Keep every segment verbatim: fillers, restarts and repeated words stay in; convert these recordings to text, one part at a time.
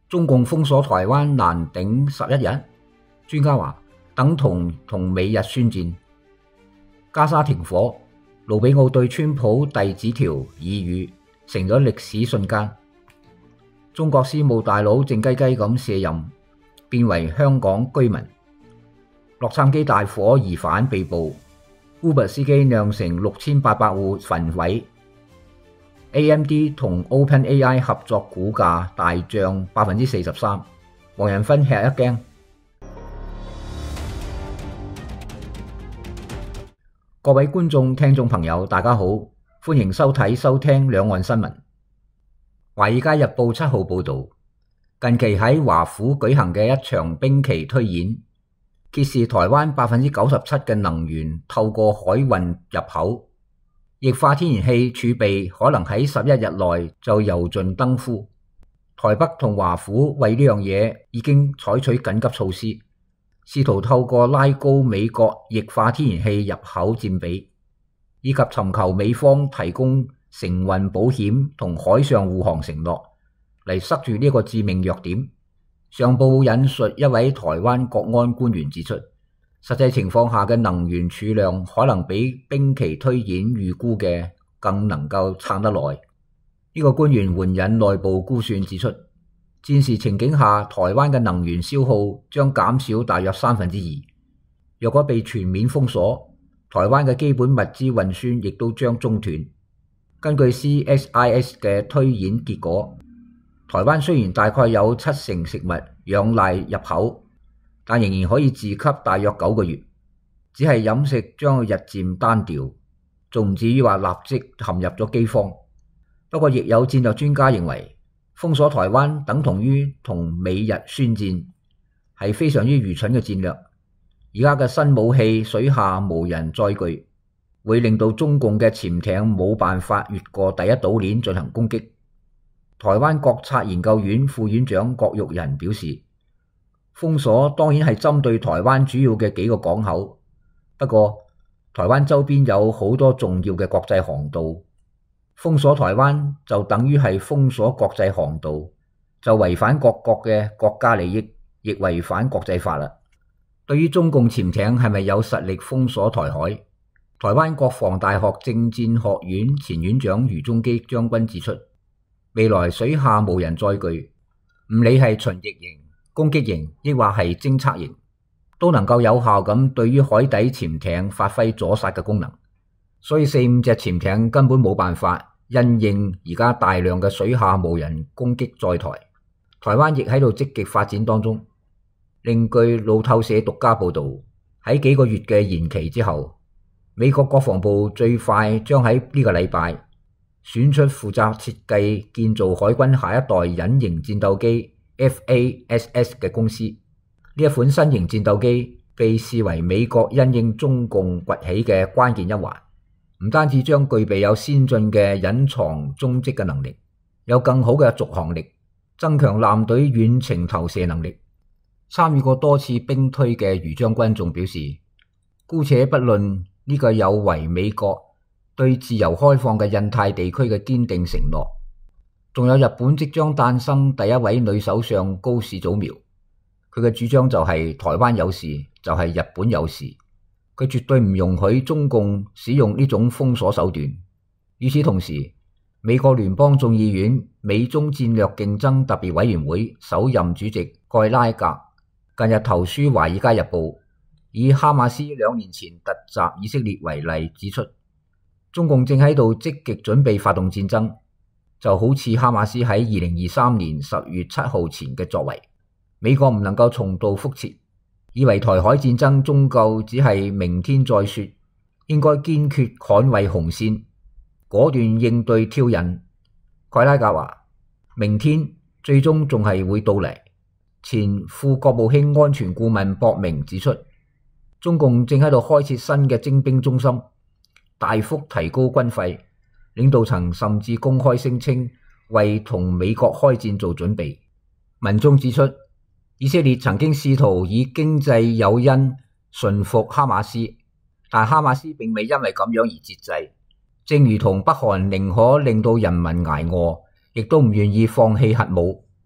中共封鎖台灣難頂十一日，專家話等同同美日宣戰。加沙停火，盧比奧對川普遞紙條耳語，成咗歷史瞬間。中國私募大佬靜雞雞咁卸任，變為香港居民。洛杉磯大火疑犯被捕， Uber 司機釀成六千八百戶焚毀。A M D 同 OpenAI 合作股價大漲百分之四十三，黃仁勳吃一驚。各位觀眾、聽眾朋友，大家好，歡迎收睇、收聽兩岸新聞。華爾街日報七號報道，近期喺華府舉行嘅一場兵棋推演，揭示台灣百分之九十七嘅能源透過海運入口。液化天然氣儲備可能喺十一日內就油盡燈枯。台北同華府為呢樣嘢已經採取緊急措施，試圖透過拉高美國液化天然氣入口佔比，以及尋求美方提供承運保險同海上護航承諾嚟塞住呢個致命弱點。上報引述一位台灣國安官員指出，實際情況下嘅能源儲量可能比兵棋推演預估嘅更能夠撐得耐。呢個官員援引內部估算指出，戰時情景下台灣嘅能源消耗將減少大約三分之二。若果被全面封鎖，台灣嘅基本物資運輸亦都將中斷。根據 C S I S 嘅推演結果，台灣雖然大概有七成食物仰賴入口，但仍然可以自給大約九個月，只係飲食將日漸單調，仲唔至於話立即陷入咗饑荒。不過亦有戰略專家認為，封鎖台灣等同於同美日宣戰，係非常之愚蠢嘅戰略。而家嘅新武器水下無人載具，會令到中共嘅潛艇冇辦法越過第一島鏈進行攻擊。台灣國策研究院副院長郭玉仁表示，封鎖當然係針對台灣主要嘅幾個港口，不過台灣周邊有好多重要嘅國際航道，封鎖台灣就等於係封鎖國際航道，就違反各國嘅國家利益，亦違反國際法啦。對於中共潛艇係咪有實力封鎖台海，台灣國防大學政戰學院前院長余宗基將軍指出，未來水下無人載具，唔理係巡弋型、攻擊型，抑或係偵測型，都能夠有效咁對於海底潛艇發揮阻殺嘅功能。所以四五隻潛艇根本冇辦法因應而家大量嘅水下無人攻擊載台。台灣亦喺度積極發展當中。另據路透社獨家報道，喺幾個月嘅延期之後，美國國防部最快將喺呢個禮拜選出負責設計建造海軍下一代隱形戰鬥機 F A S S 嘅公司。呢一款新型戰鬥機被視為美國因應中共崛起嘅關鍵一環，唔單止將具備有先進嘅隱藏蹤跡嘅能力，有更好嘅續航力，增強艦隊遠程投射能力。參與過多次兵推嘅余將軍仲表示，姑且不論呢個有違美國對自由開放嘅印太地區嘅堅定承諾，仲有日本即將誕生第一位女首相高市早苗，佢嘅主張就係台灣有事就係日本有事，佢絕對唔容許中共使用呢種封鎖手段。與此同時，美國聯邦眾議院美中戰略競爭特別委員會首任主席蓋拉格近日投書《華爾街日報》，以哈馬斯兩年前突襲以色列為例，指出中共正喺度積極準備發動戰爭，就好似哈馬斯喺二零二三年十月七號前嘅作為。美國唔能夠重蹈覆轍，以為台海戰爭終究只係明天再說，應該堅決捍衛紅線，果斷應對挑釁。蓋拉格話，明天最終仲係會到嚟。前副國務卿安全顧問博明指出，中共正喺度開設新嘅徵兵中心，大幅提高軍費，領導層甚至公開聲稱為同美國開戰做準備。文中指出，以色列曾經試圖以經濟誘因馴服哈馬斯，但哈馬斯並未因為咁樣而節制，正如同北韓寧可令到人民捱餓，亦都唔願意放棄核武。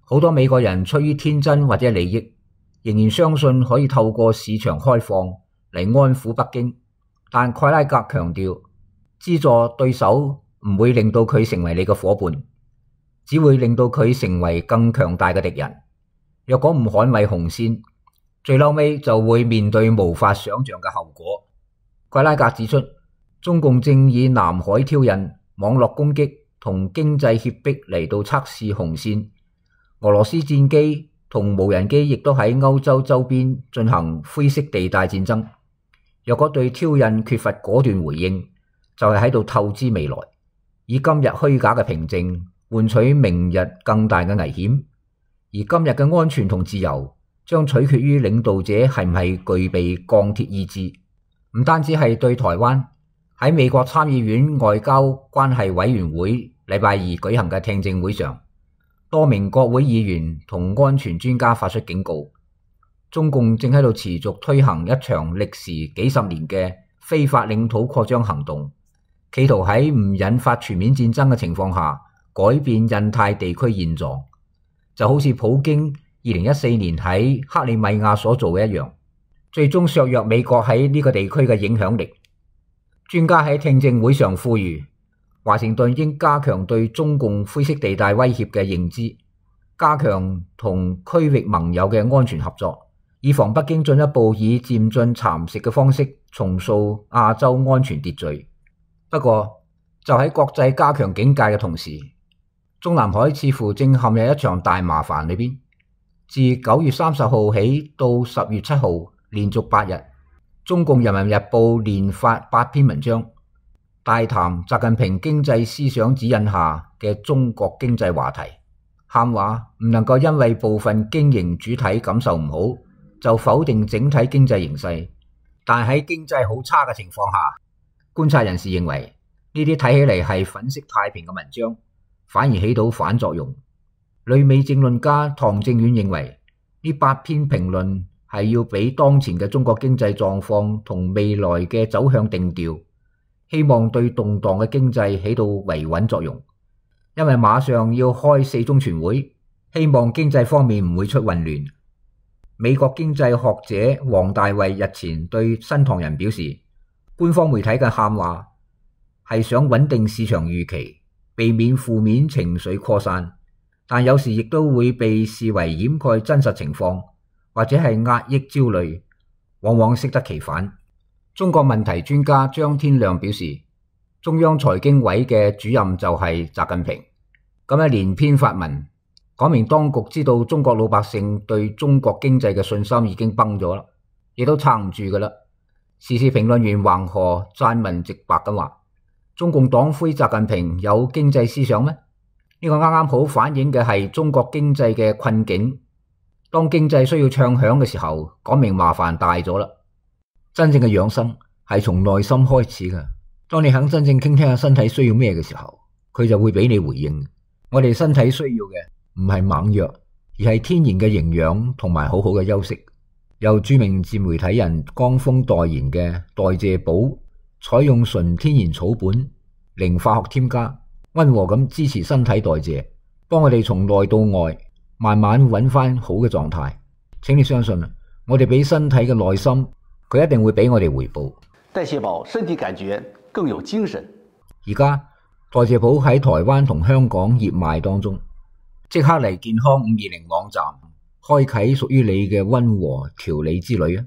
好多美國人出於天真或者利益，仍然相信可以透過市場開放嚟安撫北京。但蓋拉格強調，資助對手唔會令到佢成為你嘅夥伴，只會令到佢成為更強大嘅敵人。若果唔捍衛紅線，最嬲尾就會面對無法想象嘅後果。蓋拉格指出，中共正以南海挑釁、網絡攻擊同經濟脅迫嚟到測試紅線。俄羅斯戰機同無人機亦都喺歐洲周邊進行灰色地帶戰爭。若果對挑釁缺乏果斷回應，就係喺度透支未來，以今日虛假嘅平靜換取明日更大嘅危險。而今日嘅安全同自由將取決於領導者係唔係具備鋼鐵意志。唔單止係對台灣，喺美國參議院外交關係委員會禮拜二舉行嘅聽證會上，多名國會議員同安全專家發出警告，中共正喺度持續推行一場歷時幾十年嘅非法領土擴張行動，企圖喺唔引發全面戰爭嘅情況下改變印太地區現狀，就好似普京二零一四年喺克里米亞所做嘅一樣，最終削弱美國喺呢個地區嘅影響力。專家喺聽證會上呼籲，華盛頓應加強對中共灰色地帶威脅嘅認知，加強同區域盟友嘅安全合作，以防北京進一步以漸進蠶食嘅方式重塑亞洲安全秩序。不過，就喺國際加強警戒嘅同時，中南海似乎正陷入一場大麻煩裏邊。自九月三十號起到十月七號，連續八日，中共人民日報連發八篇文章，大談習近平經濟思想指引下嘅中國經濟話題，喊話唔能夠因為部分經營主體感受唔好，就否定整體經濟形勢。但喺經濟好差嘅情況下，觀察人士認為呢啲睇起嚟係粉飾太平嘅文章，反而起到反作用。旅美政論家唐正遠認為呢八篇評論係要俾當前嘅中國經濟狀況同未來嘅走向定調，希望對動盪嘅經濟起到維穩作用。因為馬上要開四中全會，希望經濟方面唔會出混亂。美國經濟學者黃大衛日前對新唐人表示，官方媒體嘅喊話係想穩定市場預期，避免負面情緒擴散，但有時亦都會被視為掩蓋真實情況，或者係壓抑焦慮，往往適得其反。中國問題專家張天亮表示，中央財經委嘅主任就係習近平。咁一連篇發文講明當局知道中國老百姓對中國經濟嘅信心已經崩咗啦，亦都撐唔住噶啦。時事評論員橫河撰文直白咁話，中共黨魁習近平有經濟思想咩？呢個啱啱好反映嘅係中國經濟嘅困境。當經濟需要唱響嘅時候，講明麻煩大咗啦。真正嘅養生係從內心開始嘅。當你肯真正傾聽下身體需要咩嘅時候，佢就會俾你回應。我哋身體需要嘅唔係猛藥，而係天然嘅營養同埋好好嘅休息。由著名自媒體人江峰代言嘅代謝寶，採用純天然草本，零化學添加，溫和咁支持身體代謝，幫我哋從內到外慢慢揾翻好嘅狀態。請你相信，我哋俾身體嘅耐心，佢一定會俾我哋回報。 代謝寶身體感覺更有精神。 而家代謝寶喺台灣同香港熱賣當中，即刻嚟健康五二零網站開啟屬於你嘅溫和調理之旅啊！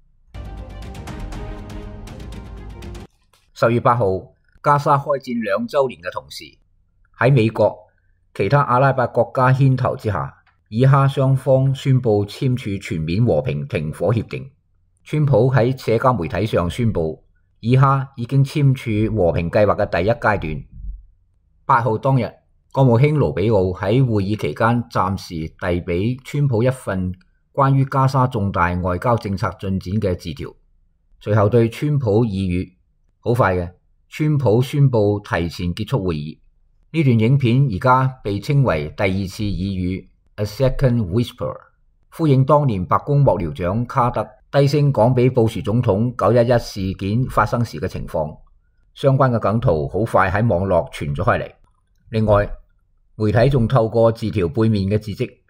十月八號，加沙開戰兩周年嘅同時，喺美國、其他阿拉伯國家牽頭之下，以哈雙方宣布簽署全面和平停火協定。川普喺社交媒體上宣布，以哈已經簽署和平計劃嘅第一階段。八號當日，國務卿盧比奧喺會議期間暫時遞俾川普一份關於加沙重大外交政策進展嘅字條，隨後對川普耳語。好快嘅，川普宣布提前結束會議。呢段影片而家被稱為第二次耳語 A Second Whisper， 呼應當年白宮幕僚長卡特低聲講俾布殊總統九一一事件發生時嘅情況。相關嘅梗圖好快喺網絡傳咗開嚟。另外，媒體仲透過字條背面嘅字跡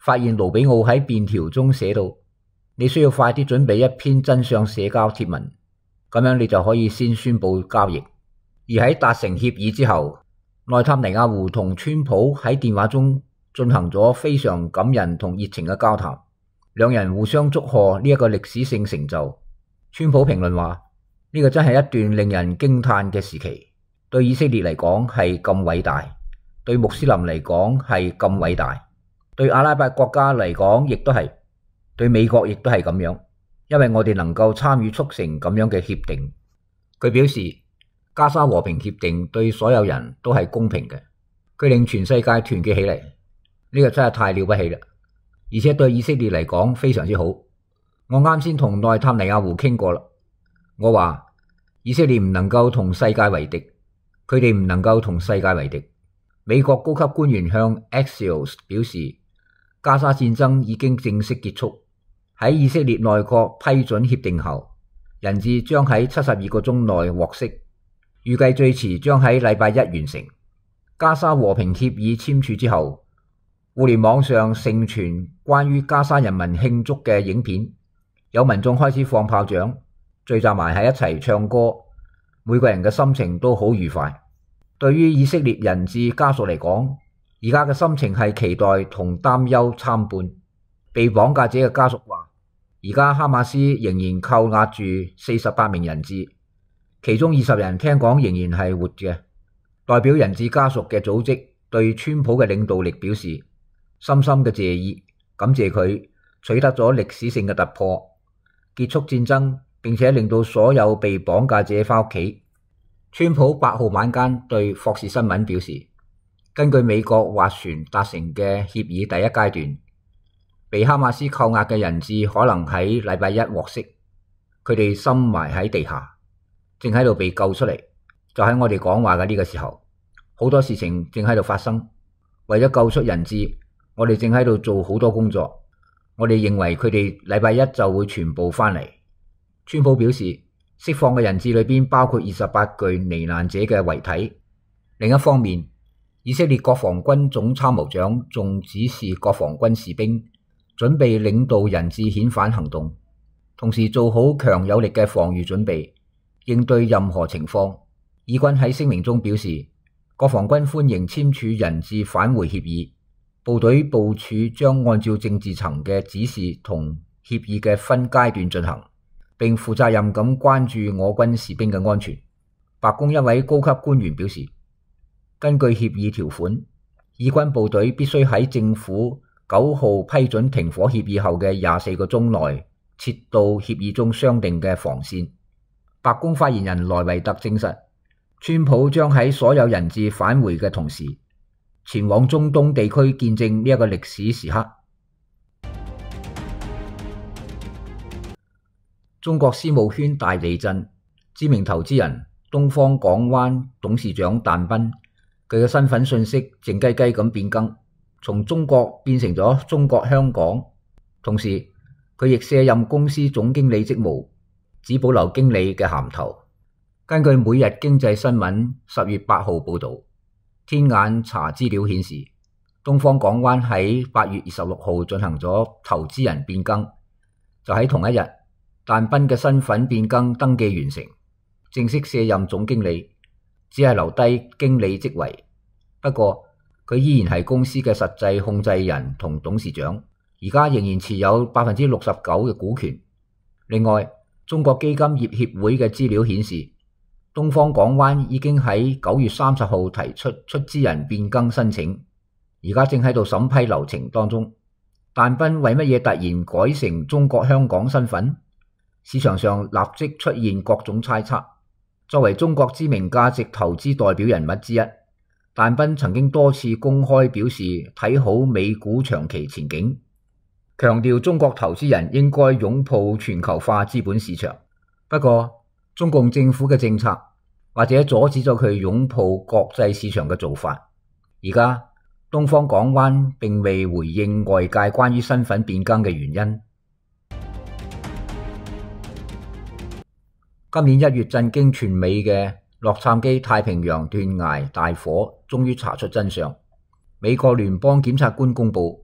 發現盧比奧喺便條中寫到，你需要快啲準備一篇真相社交貼文，咁樣你就可以先宣佈交易。而喺達成協議之後，內塔尼亞胡同川普喺電話中進行咗非常感人同熱情嘅交談，兩人互相祝賀呢一個歷史性成就。川普評論話：呢個真係一段令人驚嘆嘅時期，對以色列嚟講係咁偉大，對穆斯林嚟講係咁偉大，對阿拉伯國家嚟講亦都係，對美國亦都係咁樣，因為我哋能夠參與促成咁樣嘅協定。佢表示，加沙和平協定對所有人都係公平嘅，佢令全世界團結起嚟，呢個真係太了不起啦！而且對以色列嚟講非常之好。我啱先同內塔尼亞胡傾過啦，我話以色列唔能夠同世界為敵，佢哋唔能夠同世界為敵。美國高級官員向 Axios 表示，加沙戰爭已經正式結束。喺以色列內閣批准協定後，人質將喺七十二個鐘內獲釋，預計最遲將喺禮拜一完成。加沙和平協議簽署之後，互聯網上盛傳關於加沙人民慶祝嘅影片，有民眾開始放炮仗，聚集埋喺一齊唱歌，每個人嘅心情都好愉快。對於以色列人質家屬嚟講，而家嘅心情係期待同擔憂參半。被綁架者嘅家屬話，而家哈馬斯仍然扣押住四十八名人質，其中二十人聽講仍然係活嘅。代表人質家屬嘅組織對川普嘅領導力表示深深嘅謝意，感謝佢取得咗歷史性嘅突破，結束戰爭，並且令到所有被綁架者返屋企。川普八號晚間對霍士新聞表示，根據美國斡旋達成嘅協議第一階段，被哈馬斯扣押嘅人質可能喺禮拜一獲釋，佢哋深埋喺地下，正喺度被救出嚟。就喺我哋講話嘅呢個時候，好多事情正喺度發生。為咗救出人質，我哋正喺度做好多工作。我哋認為佢哋禮拜一就會全部返嚟。川普表示，釋放嘅人質裏邊包括二十八具罹難者嘅遺體。另一方面，以色列國防軍總參謀長仲指示國防軍士兵準備領導人質遣返行動，同時做好強有力嘅防禦準備，應對任何情況。以軍喺聲明中表示，國防軍歡迎簽署人質返回協議，部隊部署將按照政治層嘅指示同協議嘅分階段進行，並負責任咁關注我軍士兵嘅安全。白宮一位高級官員表示，根據協議條款，以軍部隊必須喺政府九號批准停火協議後嘅廿四個鐘內撤到協議中商定嘅防線。白宮發言人萊維特證實，川普將喺所有人質返回嘅同時，前往中東地區見證呢一個歷史時刻。中國私募圈大地震，知名投資人東方港灣董事長但斌，佢嘅身份信息靜雞雞咁變更，從中國變成咗中國香港。同時，佢亦卸任公司總經理職務，只保留經理嘅銜頭。根據每日經濟新聞十月八號報道，天眼查資料顯示，東方港灣喺八月二十六號進行咗投資人變更，就喺同一日，但斌嘅身份變更登記完成，正式卸任總經理，只係留低經理職位。不過佢依然係公司嘅實際控制人同董事長，而家仍然持有百分之六十九嘅股權。另外，中國基金業協會嘅資料顯示，東方港灣已經喺九月三十號提出出資人變更申請，而家正喺度審批流程當中。但斌為乜嘢突然改成中國香港身份？市場上立即出現各種猜測。作為中國知名價值投資代表人物之一，但斌曾經多次公開表示睇好美股長期前景，強調中國投資人應該擁抱全球化資本市場。不過，中共政府嘅政策或者阻止咗佢擁抱國際市場嘅做法。而家東方港灣並未回應外界關於身份變更嘅原因。今年一月震驚全美嘅洛杉磯太平洋斷崖大火終於查出真相。美國聯邦檢察官公佈，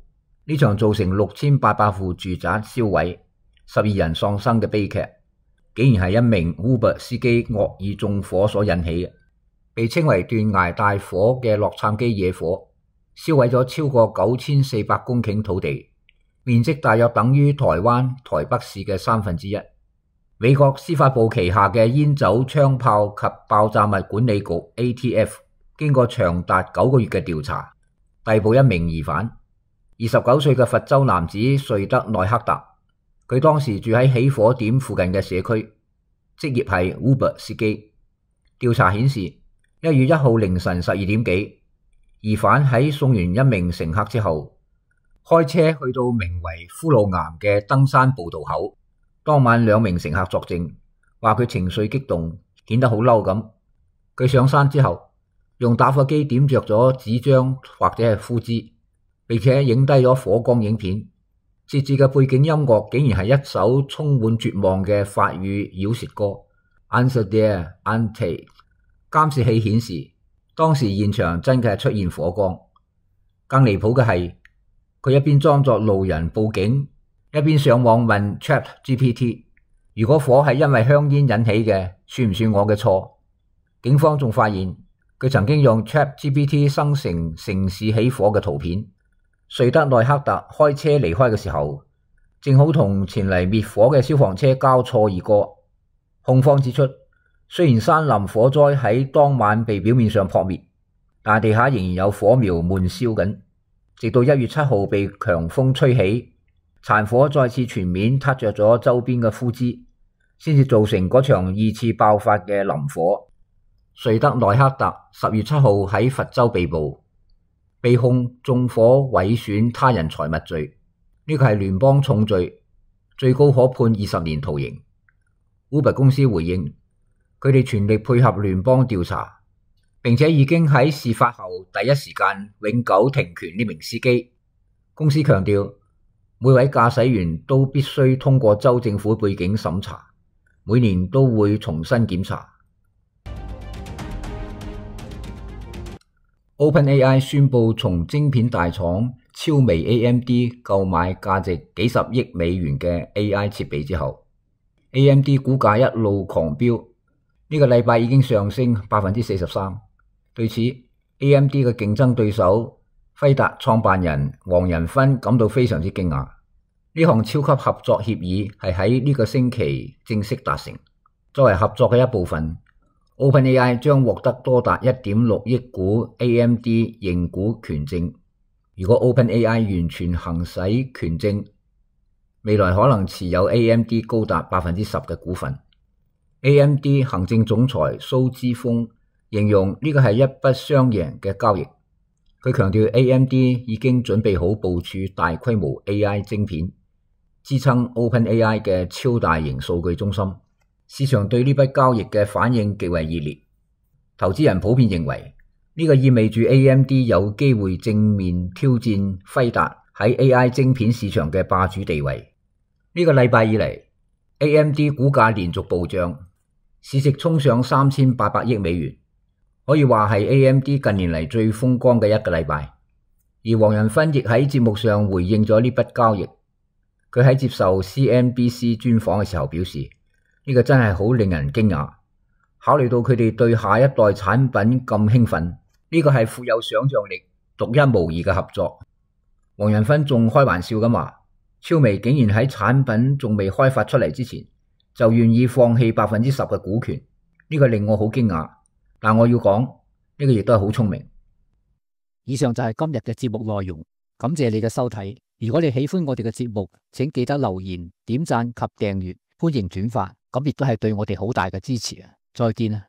呢場造成六千八百戶住宅燒毀、十二人喪生嘅悲劇，竟然係一名 Uber 司機惡意縱火所引起嘅。被稱為斷崖大火嘅洛杉磯野火，燒毀咗超過九千四百公頃土地，面積大約等於台灣台北市嘅三分之一。美國司法部旗下嘅煙酒、槍炮及爆炸物管理局 A T F 經過長達九個月嘅調查，逮捕一名疑犯，二十九歲嘅佛州男子瑞德內克特。佢當時住喺起火點附近嘅社區，職業係 Uber 司機。調查顯示，一月一號凌晨十二點幾，疑犯喺送完一名乘客之後，開車去到名為骷髏岩嘅登山步道口。當晚兩名乘客作證，話佢情緒激動，顯得好嬲咁。佢上山之後，用打火機點着咗紙張或者係枯枝，並且影低咗火光影片。設置嘅背景音樂竟然係一首充滿絕望嘅法語饒舌歌。Answer there, Ante。監視器顯示，當時現場真嘅係出現火光。更離譜嘅係，佢一邊裝作路人報警，一邊上網問 Chat G P T， 如果火係因為香煙引起嘅，算唔算我嘅錯？警方仲發現，佢曾經用 Chat G P T 生成城市起火嘅圖片。瑞德內克特開車離開嘅時候，正好同前嚟滅火嘅消防車交錯而過。控方指出，雖然山林火災喺當晚被表面上撲滅，但地下仍然有火苗悶燒緊，直到一月七號被強風吹起，殘火再次全面撻着咗周邊嘅枯枝，先至造成嗰場二次爆發嘅林火。瑞德內克特十月七號喺佛州被捕，被控縱火毀損他人財物罪，呢個係聯邦重罪，最高可判二十年徒刑。Uber 公司回應，佢哋全力配合聯邦調查，並且已經喺事發後第一時間永久停權呢名司機。公司強調，每位駕駛員都必須通過州政府背景審查，每年都會重新檢查。OpenAI 宣布從晶片大廠超微 A M D 購買價值幾十億美元嘅 A I 設備之後， A M D 股價一路狂飆，呢個禮拜已經上升百分之四十三。對此 A M D 嘅競爭對手輝達創辦人黃仁勳感到非常之驚訝。呢項超級合作協議係喺呢個星期正式達成。作為合作嘅一部分， OpenAI 將獲得多達一點六億股 A M D 認股權證。如果 OpenAI 完全行使權證，未來可能持有 A M D 高達百分之十嘅股份。A M D 行政總裁蘇之峰形容呢個係一筆雙贏嘅交易。佢強調 A M D 已經準備好部署大規模 A I 晶片，支撐 OpenAI 嘅超大型數據中心。市場對呢筆交易嘅反應極為熱烈，投資人普遍認為呢個意味住 A M D 有機會正面挑戰輝達喺 A I 晶片市場嘅霸主地位。呢個禮拜以嚟 ，A M D 股價連續暴漲，市值衝上三千八百億美元，可以話係 A M D 近年嚟最風光嘅一個禮拜。而黃仁勳亦喺節目上回應咗呢筆交易，佢喺接受 C N B C 專訪嘅時候表示，呢個真係好令人驚訝。考慮到佢哋對下一代產品咁興奮，呢個係富有想象力、獨一無二嘅合作。黃仁勳仲開玩笑咁話，超微竟然喺產品仲未開發出嚟之前，就願意放棄百分之十嘅股權，呢個令我好驚訝。但我要講，呢個亦都係好聰明。 以上就係今日嘅節目內容，感謝你嘅收睇。如果你喜歡我哋嘅節目，請記得留言、點讚及訂閱，歡迎轉發，咁亦都係對我哋好大嘅支持啊！再見啊！